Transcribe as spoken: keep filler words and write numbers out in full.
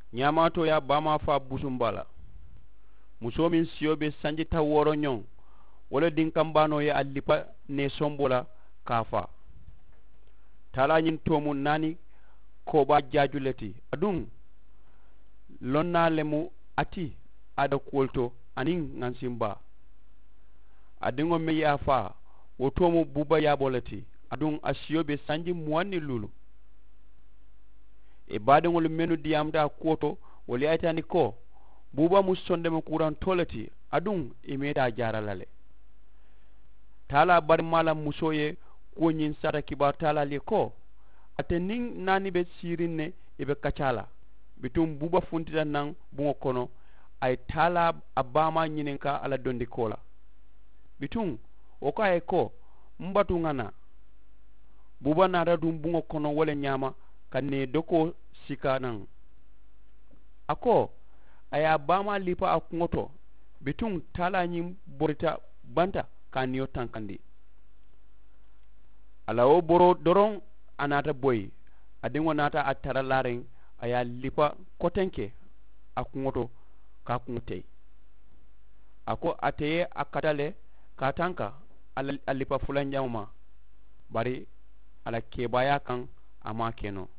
nyamato ya bama fa busumbala muso min siyobe sanji ta woro nyon wala din kambano ya allipa ne sombola kafa tala nyin tomu nani ko ba jajuleti adun lonna lemu ati ada kolto anin ngansimba adingo me yafa wotomo buba yaboleti adun asiyobe sanji muwanni lulu e badengol menu diyamda koto woli aytani ko buba musonde mo kuran toleti adun e meda jaralale tala bar mala musoye ko nyin sara kibar tala li ko atenin nani be sirinne e be kacala bitum buba funtita nan bungo kono ay tala abama nyininka ala dondi kola bitum o ko ay ko mbatu ngana buba nada dum bungo kono wala nyama kanne doko sika nan ako aya bama lipa akungoto bitum tala nyim borita banta kaniyo tankandi ala o boro doron anata boy adingo nata atara laren aya lipa kotenke akungoto ka kunte ako ateye akatale katanka ala alipa fulanjama bari ala kebaya kan ama keno